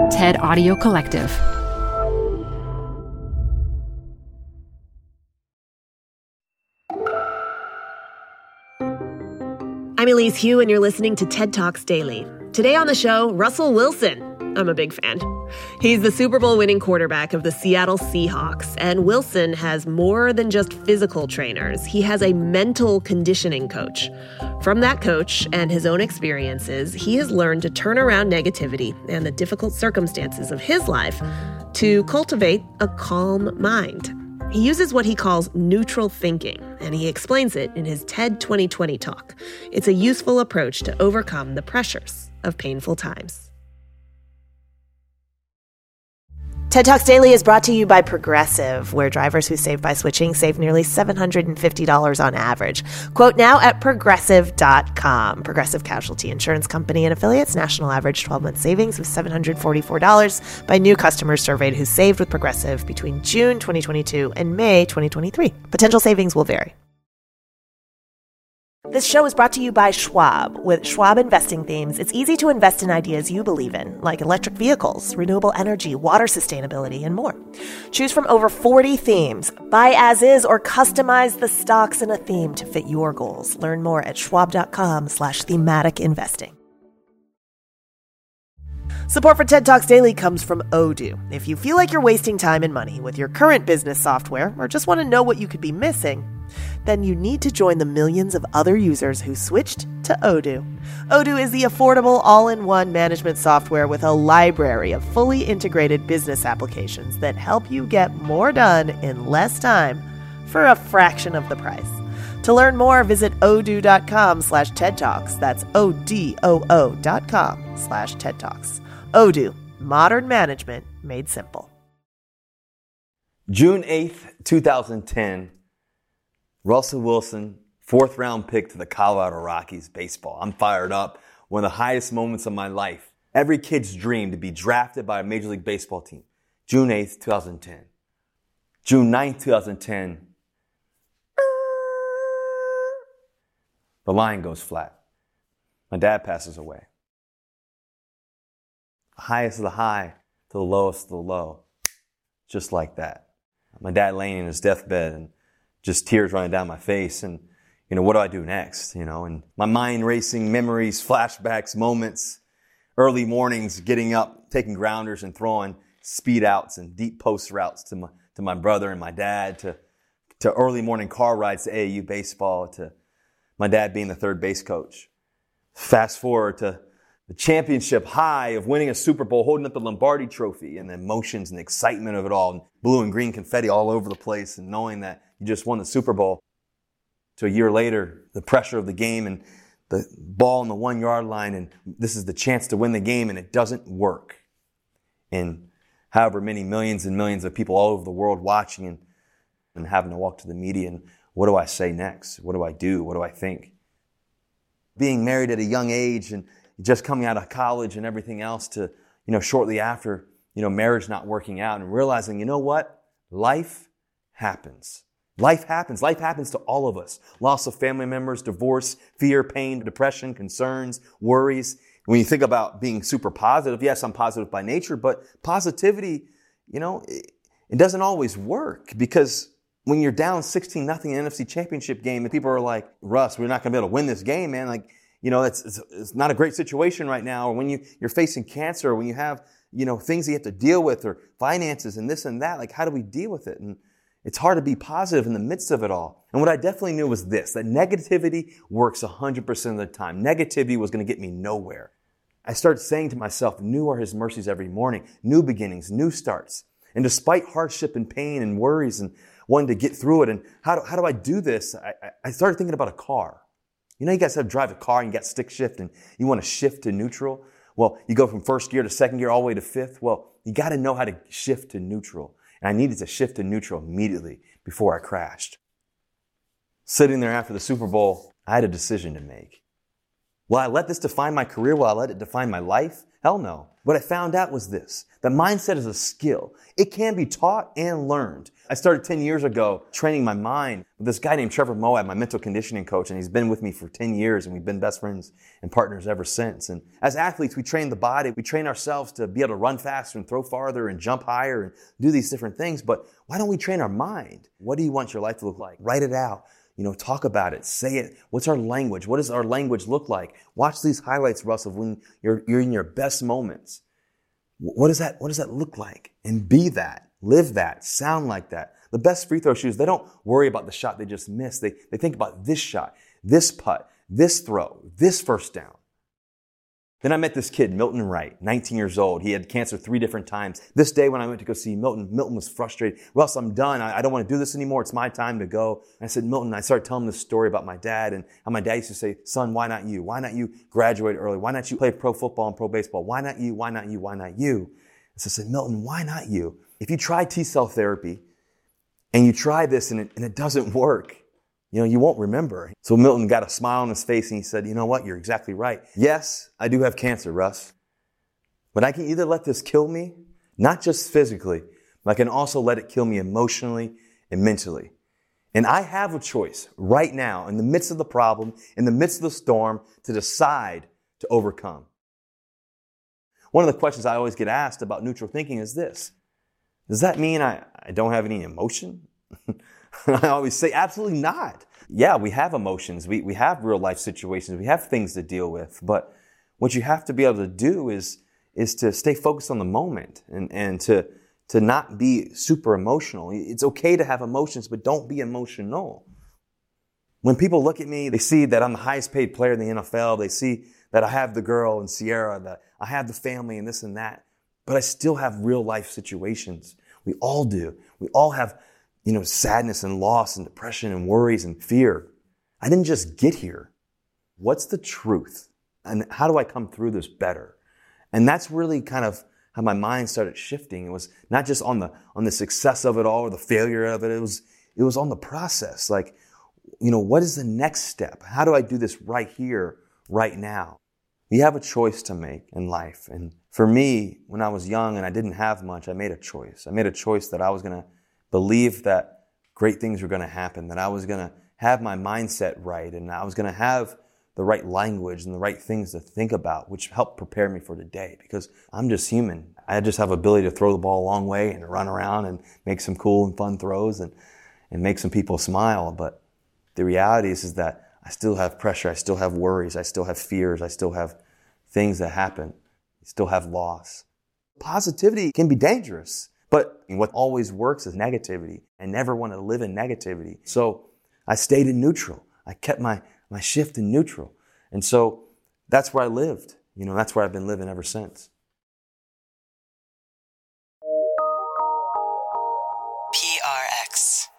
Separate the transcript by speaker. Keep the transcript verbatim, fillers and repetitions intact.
Speaker 1: TED Audio Collective.
Speaker 2: I'm Elise Hu, and you're listening to TED Talks Daily. Today on the show, Russell Wilson. I'm a big fan. He's the Super Bowl winning quarterback of the Seattle Seahawks, and Wilson has more than just physical trainers. He has a mental conditioning coach. From that coach and his own experiences, he has learned to turn around negativity and the difficult circumstances of his life to cultivate a calm mind. He uses what he calls neutral thinking, and he explains it in his TED twenty twenty talk. It's a useful approach to overcome the pressures of painful times. TED Talks Daily is brought to you by Progressive, where drivers who save by switching save nearly seven hundred fifty dollars on average. Quote now at progressive dot com. Progressive Casualty Insurance Company and affiliates. National average twelve-month savings of seven hundred forty-four dollars by new customers surveyed who saved with Progressive between June twenty twenty-two and May twenty twenty-three. Potential savings will vary. This show is brought to you by Schwab. With Schwab Investing Themes, it's easy to invest in ideas you believe in, like electric vehicles, renewable energy, water sustainability, and more. Choose from over forty themes. Buy as is or customize the stocks in a theme to fit your goals. Learn more at schwab.com slash thematic investing. Support for TED Talks Daily comes from Odoo. If you feel like you're wasting time and money with your current business software or just want to know what you could be missing, then you need to join the millions of other users who switched to Odoo. Odoo is the affordable all-in-one management software with a library of fully integrated business applications that help you get more done in less time for a fraction of the price. To learn more, visit odoo.com slash TED Talks. That's O-D-O-O dot com slash TED Talks. Odoo, modern management made simple.
Speaker 3: June eighth, twenty ten, Russell Wilson, fourth round pick to the Colorado Rockies baseball. I'm fired up. One of the highest moments of my life. Every kid's dream to be drafted by a Major League Baseball team. June eighth, twenty ten. June ninth, twenty ten. The line goes flat. My dad passes away. The highest of the high to the lowest of the low. Just like that. My dad laying in his deathbed and just tears running down my face. And, you know, what do I do next? You know, and my mind racing memories, flashbacks, moments, early mornings, getting up, taking grounders and throwing speed outs and deep post routes to my, to my brother and my dad, to, to early morning car rides to A A U baseball, to my dad being the third base coach. Fast forward to the championship high of winning a Super Bowl, holding up the Lombardi trophy, and the emotions and the excitement of it all, and blue and green confetti all over the place, and knowing that you just won the Super Bowl. So a year later, the pressure of the game and the ball on the one yard line, and this is the chance to win the game, and it doesn't work. And however many millions and millions of people all over the world watching and, and having to walk to the media, and what do I say next? What do I do? What do I think? Being married at a young age and just coming out of college and everything else to, you know, shortly after, you know, marriage not working out and realizing, you know what? Life happens. Life happens. Life happens to all of us. Loss of family members, divorce, fear, pain, depression, concerns, worries. When you think about being super positive, yes, I'm positive by nature, but positivity, you know, it, it doesn't always work, because when you're down sixteen nothing in an N F C championship game and people are like, Russ, we're not going to be able to win this game, man. Like, you know, it's, it's, it's not a great situation right now. Or when you, you're facing cancer, or when you have, you know, things that you have to deal with, or finances and this and that, like, how do we deal with it? And it's hard to be positive in the midst of it all. And what I definitely knew was this, that negativity works one hundred percent of the time. Negativity was going to get me nowhere. I started saying to myself, new are His mercies every morning, new beginnings, new starts. And despite hardship and pain and worries and wanting to get through it, and how do, how do I do this? I, I started thinking about a car. You know, you guys have to drive a car and you got stick shift and you want to shift to neutral. Well, you go from first gear to second gear all the way to fifth. Well, you got to know how to shift to neutral. And I needed to shift to neutral immediately before I crashed. Sitting there after the Super Bowl, I had a decision to make. Will I let this define my career? Will I let it define my life? Hell no. What I found out was this. The mindset is a skill. It can be taught and learned. I started ten years ago training my mind with this guy named Trevor Moab, my mental conditioning coach, and he's been with me for ten years, and we've been best friends and partners ever since. And as athletes, we train the body. We train ourselves to be able to run faster and throw farther and jump higher and do these different things. But why don't we train our mind? What do you want your life to look like? Write it out. You know, talk about it. Say it. What's our language? What does our language look like? Watch these highlights, Russell, when you're, you're in your best moments. What does that, what does that look like? And be that. Live that. Sound like that. The best free throw shooters, they don't worry about the shot they just missed. They, they think about this shot, this putt, this throw, this first down. Then I met this kid, Milton Wright, nineteen years old. He had cancer three different times. This day when I went to go see Milton, Milton was frustrated. Russ, I'm done. I, I don't want to do this anymore. It's my time to go. And I said, Milton, I started telling him this story about my dad and how my dad used to say, son, why not you? Why not you graduate early? Why not you play pro football and pro baseball? Why not you? Why not you? Why not you? And so I said, Milton, why not you? If you try T-cell therapy and you try this and it, and it doesn't work, you know, you won't remember. So Milton got a smile on his face and he said, you know what? You're exactly right. Yes, I do have cancer, Russ. But I can either let this kill me, not just physically, but I can also let it kill me emotionally and mentally. And I have a choice right now in the midst of the problem, in the midst of the storm, to decide to overcome. One of the questions I always get asked about neutral thinking is this. Does that mean I, I don't have any emotion? I always say, absolutely not. Yeah, we have emotions. We, we have real life situations. We have things to deal with. But what you have to be able to do is, is to stay focused on the moment and, and to, to not be super emotional. It's okay to have emotions, but don't be emotional. When people look at me, they see that I'm the highest paid player in the N F L. They see that I have the girl and Sierra, that I have the family and this and that. But I still have real life situations. We all do. We all have you know, sadness and loss and depression and worries and fear. I didn't just get here. What's the truth? And how do I come through this better? And that's really kind of how my mind started shifting. It was not just on the, on the success of it all or the failure of it. It was, it was on the process. Like, you know, what is the next step? How do I do this right here, right now? We have a choice to make in life. And for me, when I was young and I didn't have much, I made a choice. I made a choice that I was going to believe that great things were going to happen, that I was going to have my mindset right, and I was going to have the right language and the right things to think about, which helped prepare me for today, because I'm just human. I just have ability to throw the ball a long way and run around and make some cool and fun throws and, and make some people smile. But the reality is, is that I still have pressure. I still have worries. I still have fears. I still have things that happen. I still have loss. Positivity can be dangerous. But what always works is negativity. I never want to live in negativity. So I stayed in neutral. I kept my, my shift in neutral. And so that's where I lived. You know, that's where I've been living ever since.
Speaker 1: P R X.